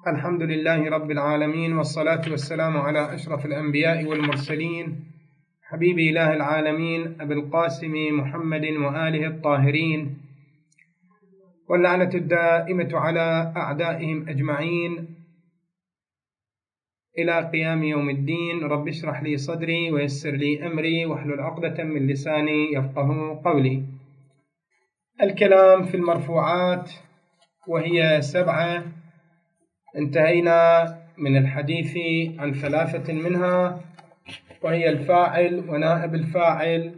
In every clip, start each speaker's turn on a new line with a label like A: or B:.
A: الحمد لله رب العالمين، والصلاة والسلام على أشرف الأنبياء والمرسلين، حبيب إله العالمين أبي القاسم محمد وآله الطاهرين، واللعنة الدائمة على أعدائهم أجمعين إلى قيام يوم الدين. رب اشرح لي صدري ويسر لي أمري واحلل عقدة من لساني يفقه قولي. الكلام في المرفوعات وهي 7، انتهينا من الحديث عن 3 منها، وهي الفاعل ونائب الفاعل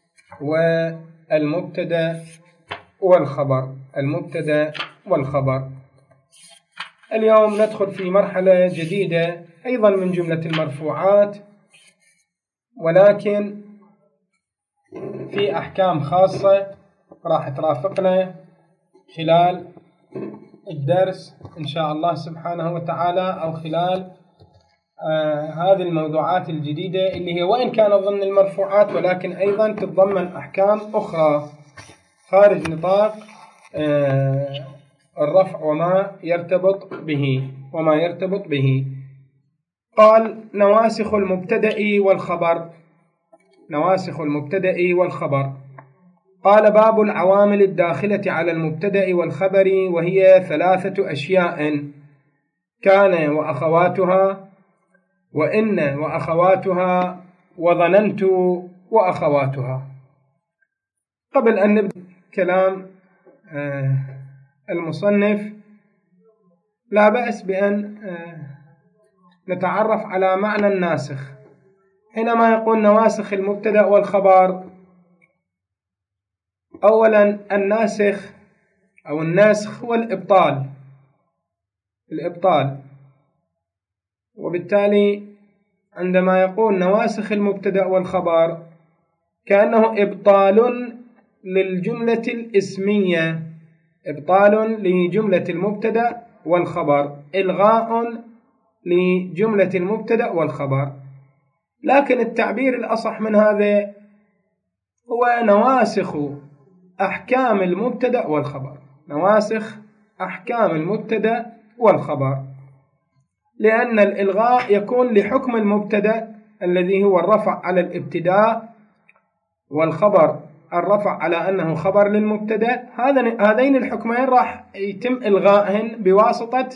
A: والمبتدأ والخبر. المبتدأ والخبر. اليوم ندخل في مرحلة جديدة أيضا من جملة المرفوعات، ولكن في أحكام خاصة راح ترافقنا خلال الدرس إن شاء الله سبحانه وتعالى، أو خلال هذه الموضوعات الجديدة اللي هي وإن كانت ضمن المرفوعات ولكن أيضا تتضمن أحكام أخرى خارج نطاق الرفع وما يرتبط به. قال: نواسخ المبتدأ والخبر. نواسخ المبتدأ والخبر. قال: باب العوامل الداخلة على المبتدأ والخبر، وهي 3 أشياء: كان وأخواتها، وإن وأخواتها، وظننت وأخواتها. قبل أن نبدأ كلام المصنف، لا بأس بأن نتعرف على معنى الناسخ. حينما يقول نواسخ المبتدأ والخبر، أولا الناسخ أو الناسخ هو الإبطال، وبالتالي عندما يقول نواسخ المبتدأ والخبر كأنه إبطال للجملة الإسمية، إبطال لجملة المبتدأ والخبر، إلغاء لجملة المبتدأ والخبر. لكن التعبير الأصح من هذا هو نواسخ أحكام المبتدأ والخبر. نواسخ أحكام المبتدأ والخبر، لأن الإلغاء يكون لحكم المبتدأ الذي هو الرفع على الابتداء، والخبر الرفع على أنه خبر للمبتدأ. هذين الحكمين راح يتم إلغائهن بواسطة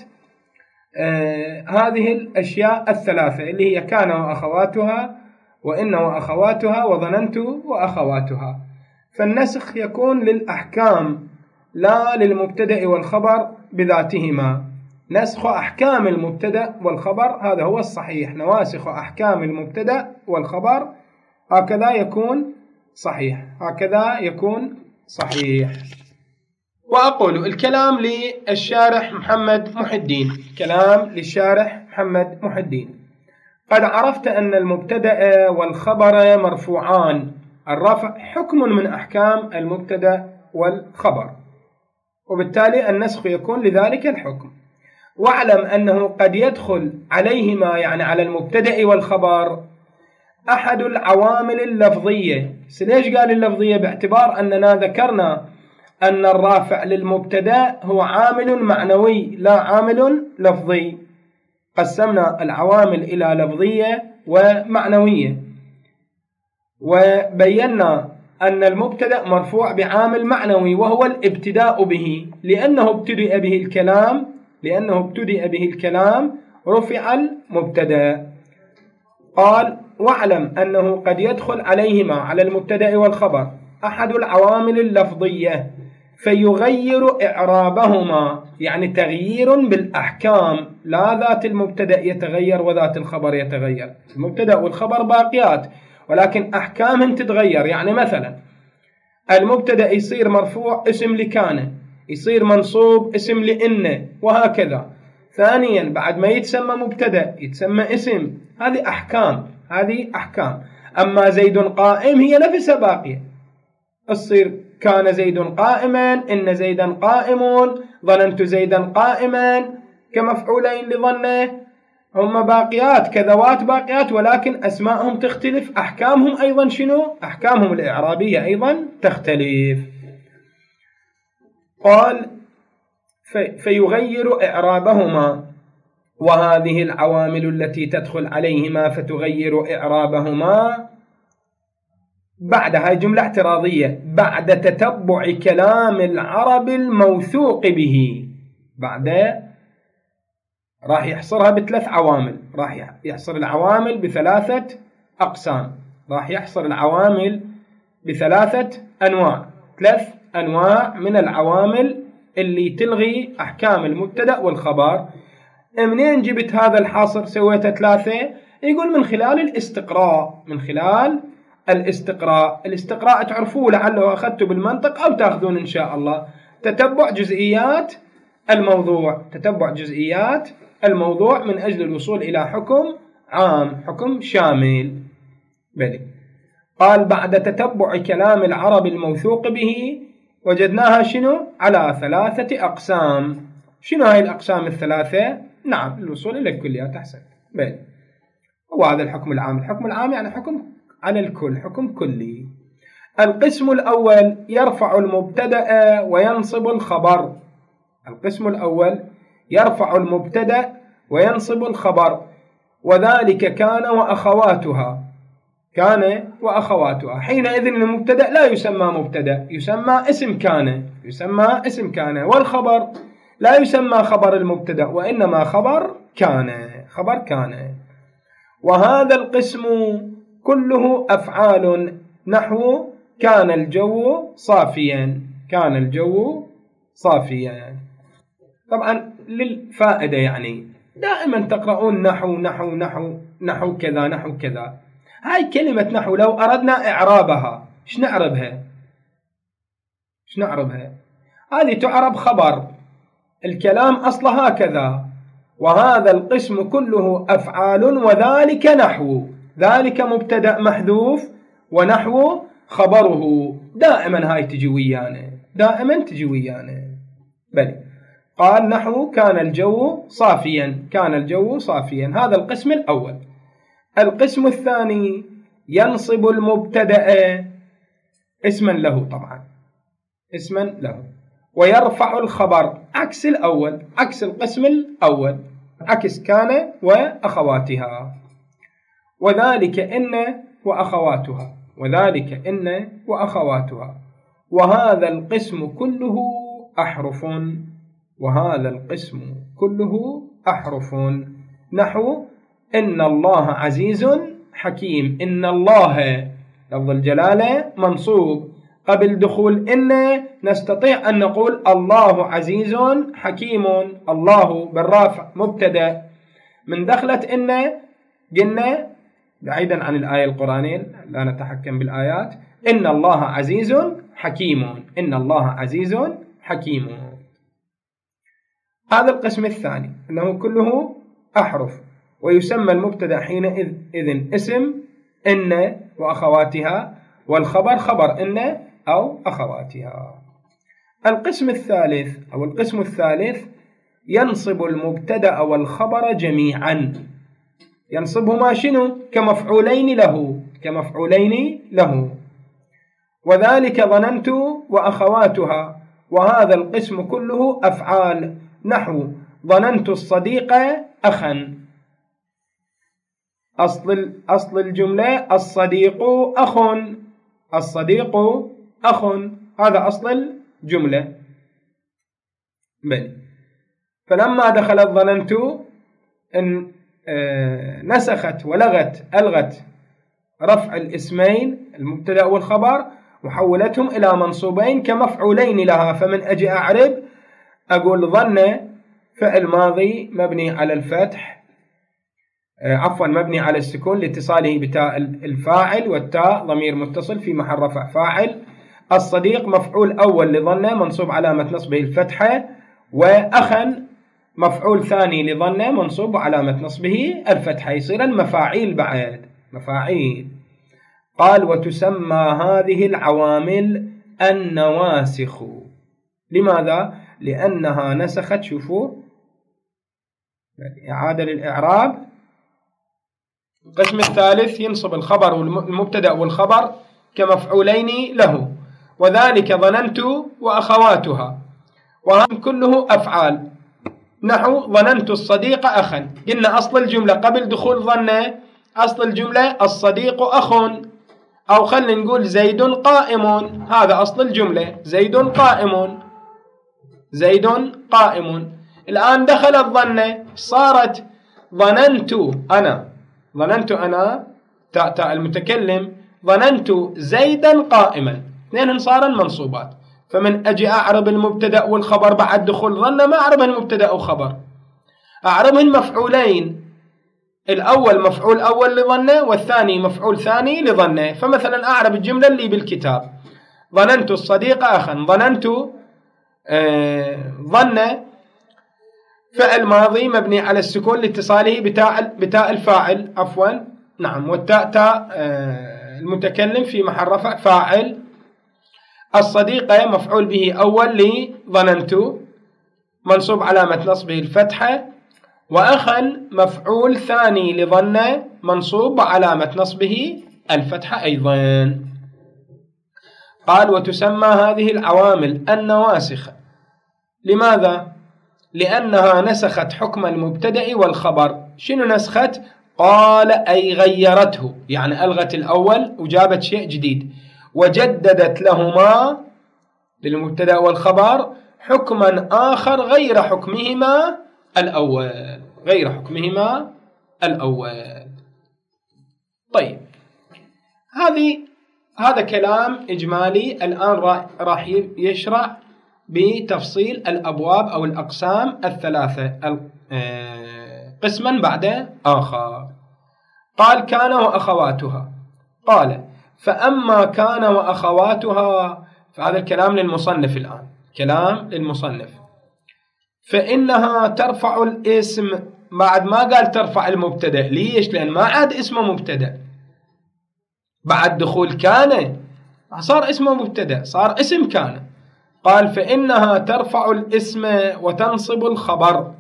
A: هذه الأشياء 3 اللي هي كان وأخواتها، وإن وأخواتها، وظننت وأخواتها. فالنسخ يكون للأحكام لا للمبتدأ والخبر بذاتهما. نسخ أحكام المبتدأ والخبر هذا هو الصحيح. نواسخ أحكام المبتدأ والخبر هكذا يكون صحيح. وأقول الكلام للشارح محمد محي الدين. قد عرفت أن المبتدأ والخبر مرفوعان. الرفع حكم من أحكام المبتدأ والخبر، وبالتالي النسخ يكون لذلك الحكم. واعلم أنه قد يدخل عليهما، يعني على المبتدأ والخبر، أحد العوامل اللفظية. ليش قال اللفظية؟ باعتبار أننا ذكرنا أن الرافع للمبتدأ هو عامل معنوي لا عامل لفظي. قسمنا العوامل إلى لفظية ومعنوية، وبينا أن المبتدأ مرفوع بعامل معنوي وهو الابتداء به، لأنه ابتدأ به الكلام رفع المبتدأ. قال: واعلم أنه قد يدخل عليهما، على المبتدأ والخبر، أحد العوامل اللفظية فيغير إعرابهما، يعني تغيير بالأحكام، لا ذات المبتدأ يتغير وذات الخبر يتغير. المبتدأ والخبر باقيات ولكن أحكامهم تتغير. يعني مثلا المبتدأ يصير مرفوع اسم لكان، يصير منصوب اسم لإن، وهكذا. ثانيا بعد ما يتسمى مبتدأ يتسمى اسم. هذه أحكام. أما زيد قائم هي نفسها باقية، تصير كان زيد قائما، إن زيدا قائمون، ظننت زيدا قائما، كمفعولين لظنه، هم باقيات كذوات باقيات، ولكن أسماءهم تختلف. أحكامهم أيضا شنو؟ أحكامهم الإعرابية أيضا تختلف. قال: فيغير إعرابهما وهذه العوامل التي تدخل عليهما فتغير إعرابهما بعد، هاي جملة اعتراضية، بعد تتبع كلام العرب الموثوق به. بعد راح يحصرها بثلاث عوامل، راح يحصر العوامل بثلاثة أقسام، راح يحصر العوامل بثلاثة أنواع، ثلاث أنواع من العوامل اللي تلغي أحكام المبتدأ والخبر. منين جبت هذا الحصر سويت ثلاثة؟ يقول من خلال الاستقراء، من خلال الاستقراء تعرفوه لعله أخذته بالمنطق أو تأخذون إن شاء الله، تتبع جزئيات الموضوع، تتبع جزئيات الموضوع من أجل الوصول إلى حكم عام، حكم شامل. بلي قال بعد تتبع كلام العرب الموثوق به وجدناها شنو؟ على ثلاثة أقسام. شنو هاي الأقسام الثلاثة؟ نعم، الوصول إلى الكليات أحسن. بلي وهذا الحكم العام، الحكم العام يعني حكم على الكل، حكم كلي. القسم الأول يرفع المبتدأ وينصب الخبر. القسم الأول يرفع المبتدأ وينصب الخبر، وذلك كان وأخواتها. كان وأخواتها، حينئذ المبتدأ لا يسمى مبتدأ، يسمى اسم كان، يسمى اسم كان، والخبر لا يسمى خبر المبتدأ وإنما خبر كان، خبر كان. وهذا القسم كله أفعال، نحو كان الجو صافيا، كان الجو صافيا. طبعا للفائدة يعني دائما تقرؤون نحو نحو نحو نحو كذا نحو كذا. هاي كلمة نحو لو أردنا إعرابها إيش نعربها؟ إيش نعربها؟ هذه تعرب خبر، الكلام أصلها كذا، وهذا القسم كله أفعال وذلك نحو، ذلك مبتدأ محذوف ونحو خبره. دائما هاي تجي ويانا، دائما تجي ويانا. بل قال نحو كان الجو صافيا، كان الجو صافيا، هذا القسم الأول. القسم الثاني ينصب المبتدأ اسما له، طبعا اسما له، ويرفع الخبر عكس الأول، عكس القسم الأول، عكس كان وأخواتها. وذلك إن وأخواتها، وذلك إن وأخواتها. وهذا القسم كله أحرف، وهذا القسم كله أحرف، نحو إن الله عزيز حكيم. إن الله لفظ الجلالة منصوب، قبل دخول إن نستطيع أن نقول الله عزيز حكيم، الله بالرافع مبتدأ، من دخلت إن قلنا بعيدا عن الآية القرآنية لا نتحكم بالآيات، إن الله عزيز حكيم، إن الله عزيز حكيم. هذا القسم الثاني أنه كله أحرف، ويسمى المبتدأ حينئذ اسم إن وأخواتها، والخبر خبر إن أو أخواتها. القسم الثالث أو القسم الثالث ينصب المبتدأ والخبر جميعا، ينصبهما شنو؟ كمفعولين له، كمفعولين له. وذلك ظننت وأخواتها، وهذا القسم كله أفعال، نحو ظننت الصديق أخا. أصل الجملة الصديق أخ، الصديق أخ، هذا أصل الجملة. بل فلما دخلت ظننت إن نسخت ولغت ألغت رفع الاسمين المبتدأ والخبر وحولتهم إلى منصوبين كمفعولين لها. فمن أجي أعرب أقول ظن فعل ماضي مبني على الفتح، عفوا مبني على السكون لاتصاله بتاء الفاعل، والتاء ضمير متصل في محل رفع فاعل. الصديق مفعول أول لظن منصوب علامة نصبه الفتحة، وأخا مفعول ثاني لظن منصوب علامة نصبه الفتحة، يصير المفاعيل بعد مفاعيل. قال وتسمى هذه العوامل النواسخ. لماذا؟ لأنها نسخت، شوفوا إعادة للإعراب. القسم الثالث ينصب الخبر والمبتدأ والخبر كمفعولين له، وذلك ظننت وأخواتها، وهم كله أفعال، نحو ظننت الصديق أخا، قلنا أصل الجملة قبل دخول ظن، أصل الجملة الصديق أخ، أو خلينا نقول زيد قائم، هذا أصل الجملة زيد قائم، زيد قائم. الآن دخل الظن صارت ظننت أنا تاء المتكلم، ظننت زيدا قائما، اثنين صارا منصوبات. فمن أجي أعرب المبتدأ والخبر بعد دخول ظن، ما أعربهن مبتدأ وخبر، أعربهن مفعولين، الأول مفعول أول لظنه والثاني مفعول ثاني لظنه. فمثلا أعرب الجملة اللي بالكتاب ظننت الصديق أخا، ظننت ظن فعل ماضي مبني على السكون لاتصاله بتاء الفاعل، عفوا نعم، والتاء تاء المتكلم في محل رفع فاعل. الصديق مفعول به أول لظننت منصوب علامة نصبه الفتحة، وأخا مفعول ثاني لظن منصوب علامة نصبه الفتحة أيضا. قال وتسمى هذه العوامل النواسخ. لماذا؟ لأنها نسخت حكم المبتدأ والخبر. شنو نسخت؟ قال أي غيرته، يعني ألغت الأول وجابت شيء جديد، وجددت لهما للمبتدأ والخبر حكما آخر غير حكمهما الأول. طيب، هذا كلام إجمالي. الآن راح يشرع بتفصيل الأبواب أو الأقسام الثلاثة قسما بعد آخر. قال كان وأخواتها. قال فأما كان وأخواتها، فهذا الكلام للمصنف الآن، كلام للمصنف. فإنها ترفع الاسم، بعد ما قال ترفع المبتدأ. ليش؟ لأن ما عاد اسمه مبتدأ، بعد دخول كان صار اسمه مبتدأ، صار اسم كان. قال فإنها ترفع الاسم وتنصب الخبر،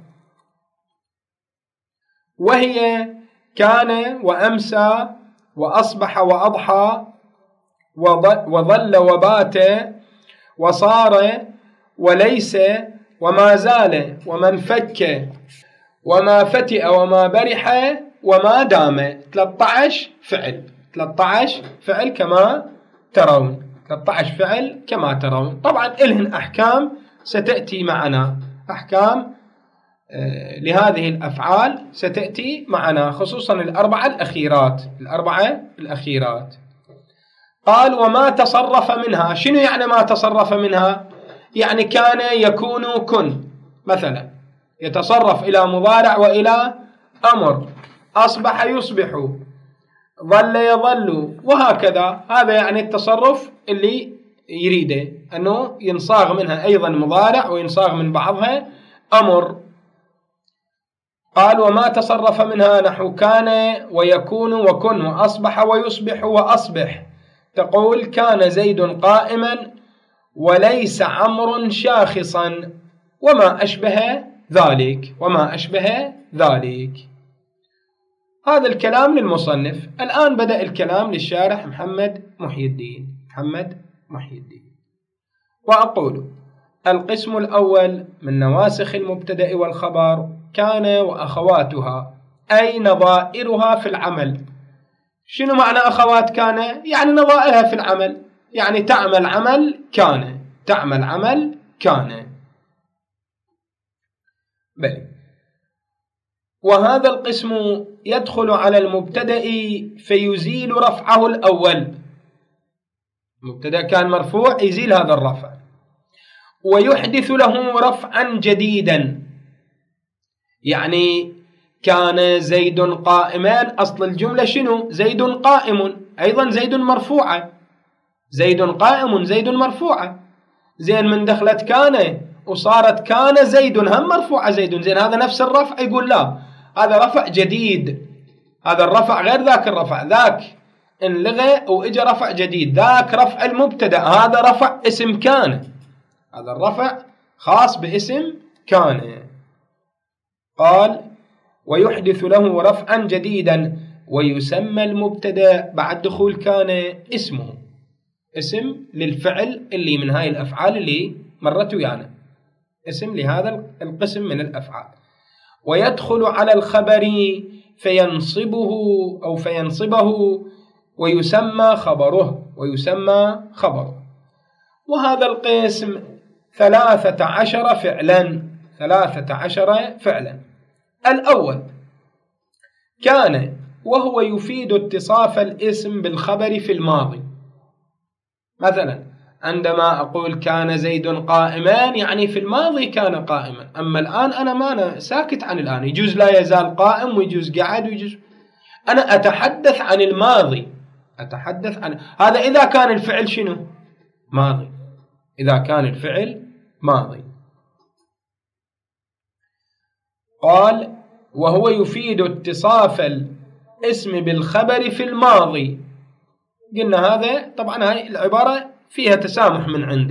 A: وهي كان وأمسى وأصبح وأضحى وظل وبات وصار وليس وما زال ومن فك وما فتئ وما برح وما دام. 13 فعل كما ترون، 13 فعل كما ترون. طبعا إلهن أحكام ستأتي معنا، أحكام لهذه الأفعال ستأتي معنا، خصوصا الأربعة الأخيرات. قال وما تصرف منها. شنو يعني ما تصرف منها؟ يعني كان يكون كن مثلا، يتصرف إلى مضارع وإلى أمر، أصبح يصبح، ظل يظل، وهكذا. هذا يعني التصرف اللي يريده، أنه ينصاغ منها أيضا مضارع وينصاغ من بعضها أمر. قال وما تصرف منها نحو كان ويكون وكن وأصبح ويصبح وأصبح. تقول كان زيد قائما وليس عمرو شاخصا وما أشبه ذلك. هذا الكلام للمصنف. الآن بدأ الكلام للشارح محمد محي الدين. وأقول القسم الأول من نواسخ المبتدأ والخبر كان وأخواتها، أي نظائرها في العمل. شنو معنى أخوات كان؟ يعني نظائرها في العمل، يعني تعمل عمل كان. بل وهذا القسم يدخل على المبتدأ فيزيل رفعه الأول. المبتدأ كان مرفوع، يزيل هذا الرفع ويحدث له رفعا جديدا. يعني كان زيد قائمان، أصل الجملة شنو؟ زيد قائم، أيضا زيد مرفوعة، زيد قائم زيد مرفوعة. زين من دخلت كان وصارت كان زيد هم مرفوعة زيد، زين هذا نفس الرفع؟ يقول لا، هذا رفع جديد، هذا الرفع غير ذاك الرفع، ذاك انلغى وإجى رفع جديد، ذاك رفع المبتدأ، هذا رفع اسم كان، هذا الرفع خاص باسم كان. قال ويحدث له رفعا جديدا ويسمى المبتدأ بعد دخول كان اسمه، اسم للفعل اللي من هاي الأفعال اللي مرت ويانا. اسم لهذا القسم من الأفعال. ويدخل على الخبر فينصبه ويسمى خبره. وهذا القسم 13 فعلا. الأول كان، وهو يفيد اتصاف الاسم بالخبر في الماضي. مثلا عندما أقول كان زيد قائما، يعني في الماضي كان قائما، أما الآن أنا ساكت عن الآن، يجوز لا يزال قائم ويجوز قاعد ويجوز. أنا أتحدث عن الماضي، هذا إذا كان الفعل شنو؟ ماضي. إذا كان الفعل ماضي. قال وهو يفيد اتصاف الاسم بالخبر في الماضي. قلنا هذا طبعا هاي العبارة فيها تسامح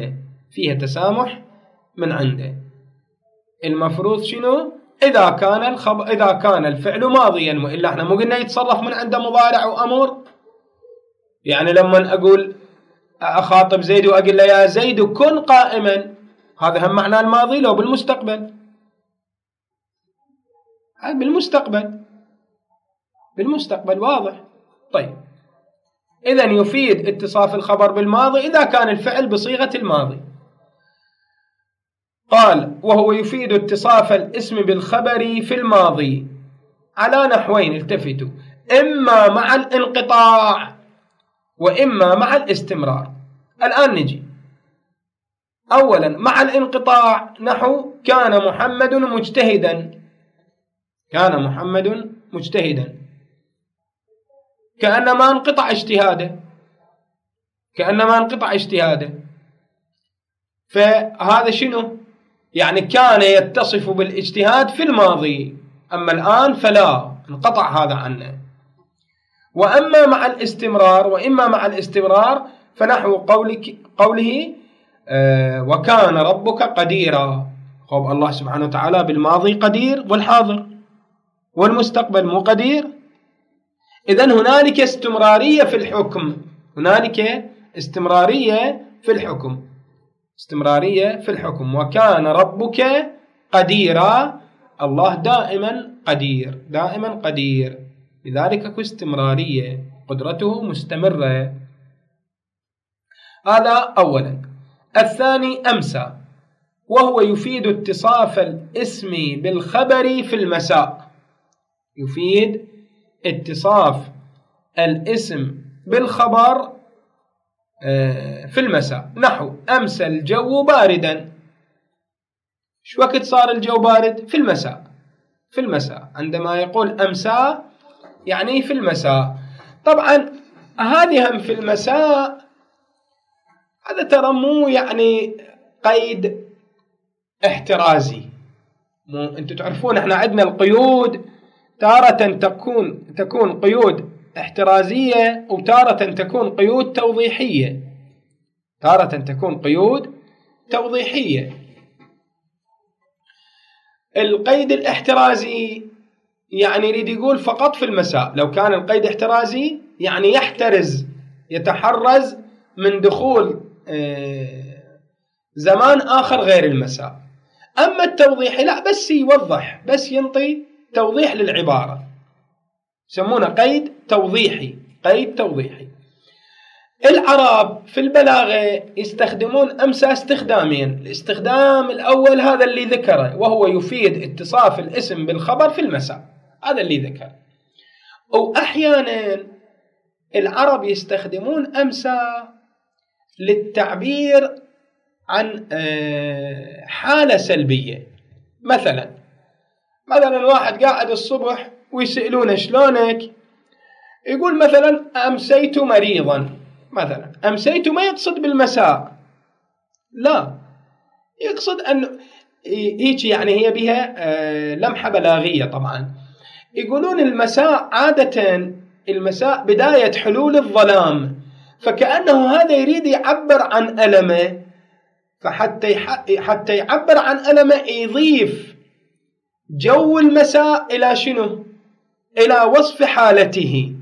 A: من عنده. المفروض شنو؟ إذا كان الفعل ماضيا، وإلا احنا مو قلنا يتصرف من عنده مضارع وأمر. يعني لما أقول أخاطب زيد وأقول له يا زيد كن قائما، هذا هم معناه الماضي لو بالمستقبل؟ بالمستقبل واضح. طيب إذن يفيد اتصاف الخبر بالماضي إذا كان الفعل بصيغة الماضي. قال وهو يفيد اتصاف الاسم بالخبر في الماضي على نحوين، التفتوا، إما مع الانقطاع وإما مع الاستمرار. الآن نجي أولا مع الانقطاع، نحو كان محمد مجتهدا، كأنما انقطع اجتهاده. فهذا شنو؟ يعني كان يتصف بالاجتهاد في الماضي، أما الآن فلا، انقطع هذا عنه. وإما مع الاستمرار فنحو قوله وكان ربك قديرا. خب الله سبحانه وتعالى بالماضي قدير والحاضر، والمستقبل مو قدير. إذن هنالك استمرارية في الحكم. وكان ربك قديرا، الله دائما قدير، لذلك اكو استمرارية، قدرته مستمرة. هذا أولا. الثاني أمسى، وهو يفيد اتصاف الاسم بالخبر في المساء. يفيد اتصاف الاسم بالخبر في المساء، نحو أمسى الجو باردا. شو وقت صار الجو بارد؟ في المساء. عندما يقول أمسى يعني في المساء. طبعا هذه هم في المساء، هذا ترى مو يعني قيد احترازي. انتم تعرفون احنا عندنا القيود تارة تكون قيود احترازية، وتارة تكون قيود توضيحية. القيد الاحترازي يعني يريد يقول فقط في المساء. لو كان القيد احترازي يعني يتحرز من دخول زمان آخر غير المساء. أما التوضيحي لا، بس يوضح، بس ينطي توضيح للعبارة، يسمونه قيد توضيحي. العرب في البلاغة يستخدمون أمسى استخدامين. الاستخدام الأول هذا اللي ذكره، وهو يفيد اتصاف الاسم بالخبر في المساء، هذا اللي ذكره. وأحيانا العرب يستخدمون أمسى للتعبير عن حالة سلبية. مثلا واحد قاعد الصبح ويسألونه شلونك، يقول مثلا أمسيت مريضا. مثلا أمسيت ما يقصد بالمساء، لا، يقصد أنه هيك، يعني هي بها لمحة بلاغية. طبعا يقولون المساء عادة بداية حلول الظلام، فكأنه هذا يريد يعبر عن ألمه، فحتى يعبر عن ألمه يضيف جو المساء إلى شنو؟ إلى وصف حالته.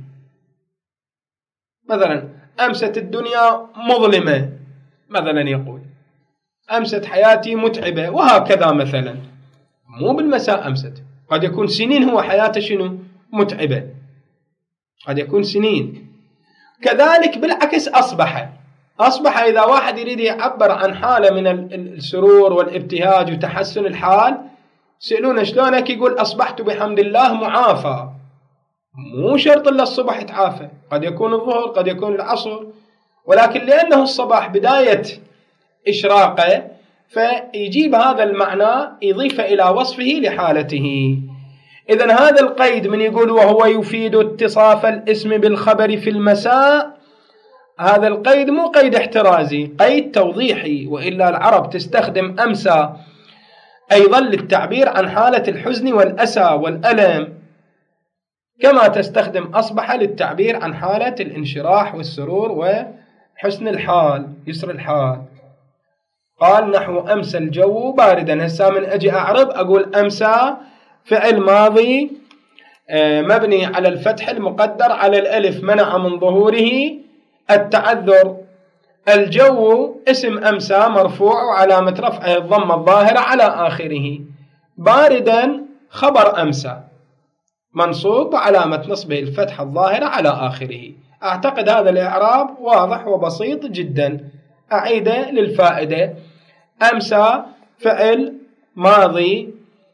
A: مثلا أمست الدنيا مظلمة، مثلا يقول أمست حياتي متعبة، وهكذا مثلا، مو بالمساء أمست، قد يكون سنين هو حياته شنو متعبة، قد يكون سنين. كذلك بالعكس أصبح إذا واحد يريد يعبر عن حالة من السرور والابتهاج وتحسن الحال، سألونه شلونك، يقول أصبحت بحمد الله معافى. مو شرط إلا الصبح تعافى، قد يكون الظهر، قد يكون العصر، ولكن لأنه الصباح بداية إشراقه فيجيب هذا المعنى يضيف إلى وصفه لحالته. إذن هذا القيد من يقول وهو يفيد اتصاف الاسم بالخبر في المساء، هذا القيد مو قيد احترازي، قيد توضيحي، وإلا العرب تستخدم أمسى أيضا للتعبير عن حالة الحزن والأسى والألم، كما تستخدم أصبح للتعبير عن حالة الانشراح والسرور وحسن الحال يسر الحال. قال نحو أمسى الجو باردا. هسا من أجي أعرب أقول أمسى فعل ماضي مبني على الفتح المقدر على الألف منع من ظهوره التعذر. الجو اسم أمسى مرفوع وعلامة رفعه الضمة الظاهرة على آخره. باردا خبر أمسى منصوب وعلامة نصبه الفتحة الظاهرة على آخره. أعتقد هذا الإعراب واضح وبسيط جدا، أعيده للفائدة. أمسى فعل ماضي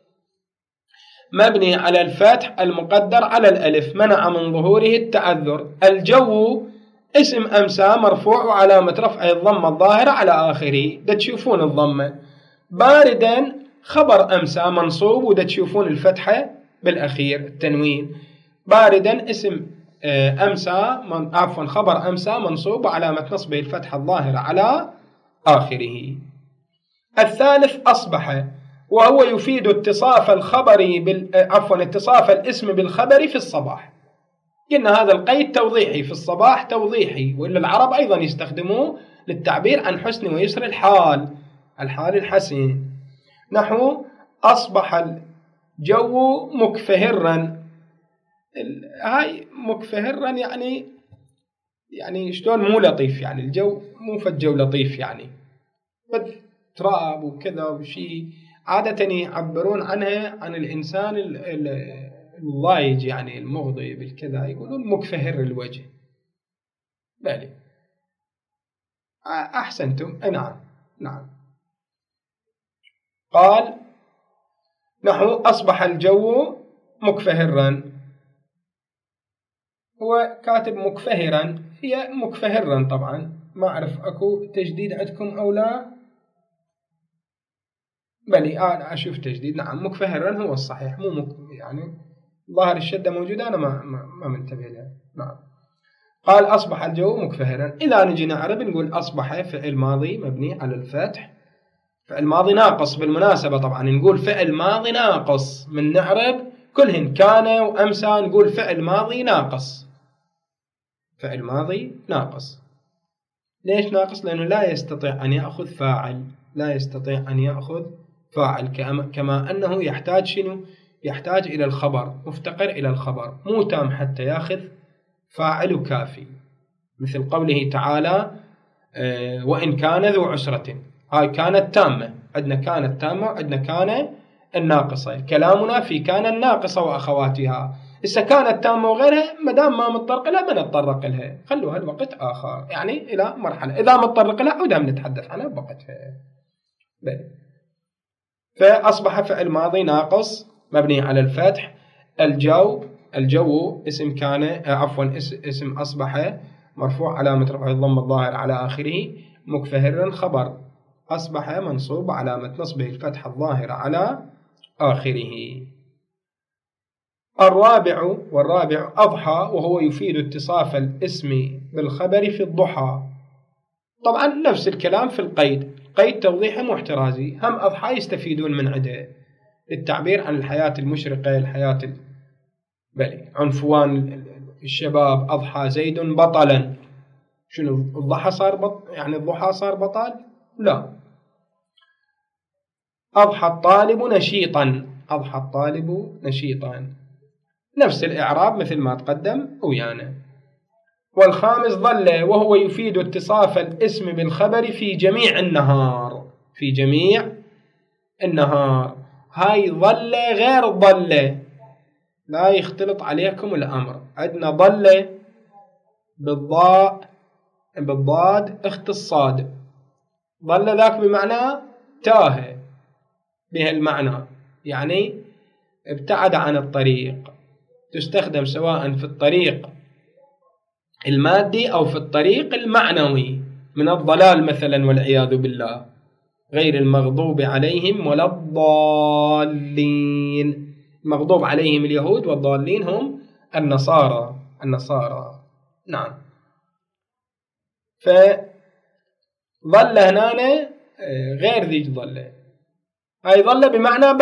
A: مبني على الفتح المقدر على الألف منع من ظهوره التعذر. الجو اسم أمسى مرفوع وعلامة رفعه الضمة الظاهرة على آخره، دا تشوفون الضمة. باردا خبر أمسى منصوب ودا تشوفون الفتحة بالأخير التنوين. باردا اسم أمسى خبر أمسى منصوب وعلامة نصبه الفتحة الظاهرة على آخره. الثالث أصبح، وهو يفيد اتصاف الخبر اتصاف الاسم بالخبر في الصباح. قلنا هذا القيد توضيحي، في الصباح توضيحي، وإلا العرب أيضا يستخدموه للتعبير عن حسن ويسر الحال الحسن. نحو أصبح الجو مكفهرا. هاي مكفهرا يعني شلون مو لطيف، يعني الجو مو فالجو لطيف، يعني تراب وكذا وشي. عادة يعبرون عنها عن الإنسان الضايج، يعني المغضب بالكذا، يقولون مكفهر الوجه. بالي أحسنتم. نعم. قال نحو أصبح الجو مكفهرا، هو كاتب مكفهرا، هي مكفهرا طبعا، ما أعرف أكو تجديد عندكم أو لا. بلي أنا أشوف تجديد. نعم مكفهرا هو الصحيح، مو يعني ظاهر الشدة موجودة، أنا ما منتبه لها. نعم. قال أصبح الجو مكفهرا. إذا نجي نعرب نقول أصبح فعل ماضي مبني على الفتح، فعل ماضي ناقص بالمناسبة، طبعا نقول فعل ماضي ناقص من نعرب كلهن كان وأمسى، نقول فعل ماضي ناقص. فعل ماضي ناقص. ليش ناقص؟ لأنه لا يستطيع أن يأخذ فاعل، لا يستطيع أن يأخذ فاعل، كما أنه يحتاج شنو؟ يحتاج إلى الخبر، مفتقر إلى الخبر، مو تام حتى يأخذ فاعل كافي، مثل قوله تعالى وإن كان ذو عسرة. هاي كانت تامة، عندنا كانت تامة وعندنا كان الناقصة. كلامنا في كان الناقصة وأخواتها. إذا كانت تامة وغيرها مدام ما متطرق لها ما نتطرق لها، خلوها الوقت آخر، يعني إلى مرحلة إذا متطرق لها ودام نتحدث عنها بوقتها. فأصبح فعل ماضي ناقص مبني على الفتح. الجو اسم كان اسم أصبح مرفوع علامة رفعه الضمة الظاهر على آخره. مكفهرا خبر أصبح منصوب علامة نصبه الفتحة الظاهرة على آخره. والرابع أضحى، وهو يفيد اتصاف الاسم بالخبر في الضحى. طبعا نفس الكلام في القيد، قيد توضيحي محترازي، هم أضحى يستفيدون من عده للتعبير عن الحياة المشرقة، الحياة عنفوان الشباب. أضحى زيد بطلا. شنو الضحى صار يعني الضحى صار بطل؟ لا. أضحى الطالب نشيطا. أضحى الطالب نشيطا، نفس الإعراب مثل ما تقدم ويانا. والخامس ظل، وهو يفيد اتصاف الاسم بالخبر في جميع النهار. في جميع النهار. هاي ظل غير ظل، لا يختلط عليكم الأمر. عندنا ظل بالضاد اخت الصاد، ظل ذاك بمعنى تاه به المعنى، يعني ابتعد عن الطريق، تستخدم سواء في الطريق المادي أو في الطريق المعنوي من الضلال مثلا والعياذ بالله، غير المغضوب عليهم ولا الضالين. المغضوب عليهم اليهود والضالين هم النصارى. نعم. فظل هنا غير ذي ظل، هاي ظل بمعنى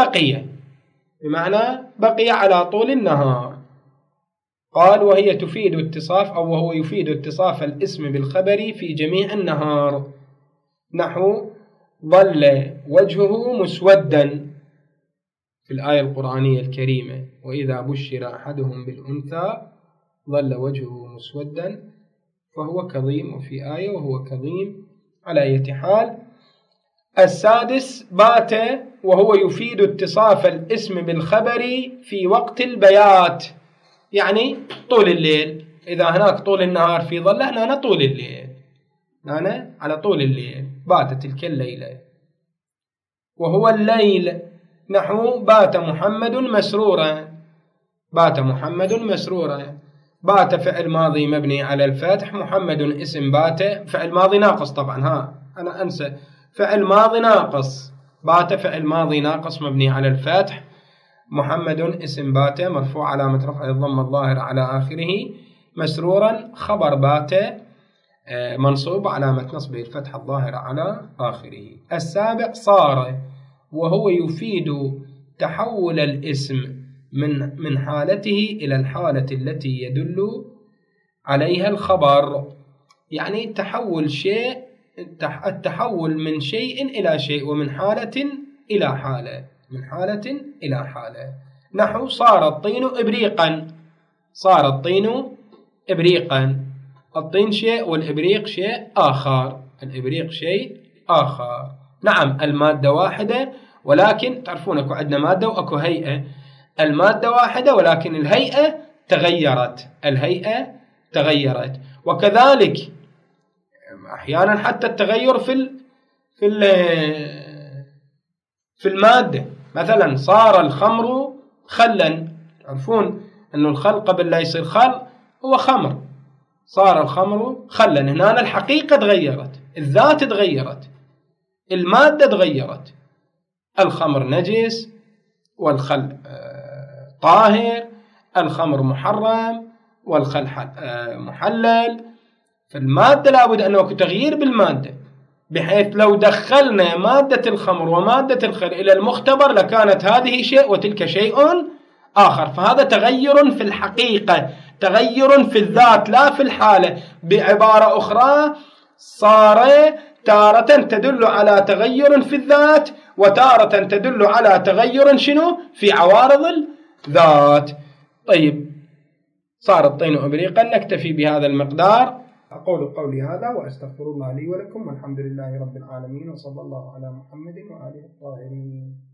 A: بقي على طول النهار. قال وهي تفيد اتصاف، أو وهو يفيد اتصاف الاسم بالخبر في جميع النهار، نحو ظل وجهه مسودا في الآية القرآنية الكريمة، وإذا بشر أحدهم بالأنثى ظل وجهه مسودا فهو كظيم، وفي آية وهو كظيم. على أي حال. السادس بات وهو يفيد اتصاف الاسم بالخبر في وقت البيات، يعني طول الليل. إذا هناك طول النهار في ظل، هنا طول الليل، هنا على طول الليل، باتت تلك الليلة. وهو الليل، نحو بات محمد مسرورا، بات فعل ماضي مبني على الفتح، محمد اسم بات فعل ماضي ناقص، طبعا أنا أنسى، فعل ماضي ناقص، بات فعل ماضي ناقص مبني على الفتح، محمد اسم بات مرفوع علامة رفع الضم الظاهر على آخره، مسرورا خبر بات منصوب علامة نصبه الفتح الظاهر على آخره. السابع صار، وهو يفيد تحول الاسم من حالته إلى الحالة التي يدل عليها الخبر، يعني التحول من شيء إلى شيء، ومن حالة إلى حالة. نحو صار الطين إبريقا، الطين شيء والإبريق شيء آخر. نعم المادة واحدة، ولكن تعرفون أكو عندنا مادة وأكو هيئة، المادة واحدة ولكن الهيئة تغيرت. وكذلك أحيانا حتى التغير في المادة، مثلا صار الخمر خلا، تعرفون أنه الخل قبل لا يصير خل هو خمر، صار الخمر خلا، هنا الحقيقة تغيرت، الذات تغيرت، المادة تغيرت، الخمر نجس والخل طاهر، الخمر محرم والخل محلل. فالمادة لابد أن يكون تغيير بالمادة، بحيث لو دخلنا مادة الخمر ومادة الخل إلى المختبر لكانت هذه شيء وتلك شيء آخر. فهذا تغير في الحقيقة، تغير في الذات لا في الحالة. بعبارة أخرى، صار تارة تدل على تغير في الذات، وتارة تدل على تغير في عوارض الذات. طيب، صار الطين إبريقا. نكتفي بهذا المقدار. أقول قولي هذا وأستغفر الله لي ولكم، والحمد لله رب العالمين، وصلى الله على محمد وآله الطاهرين.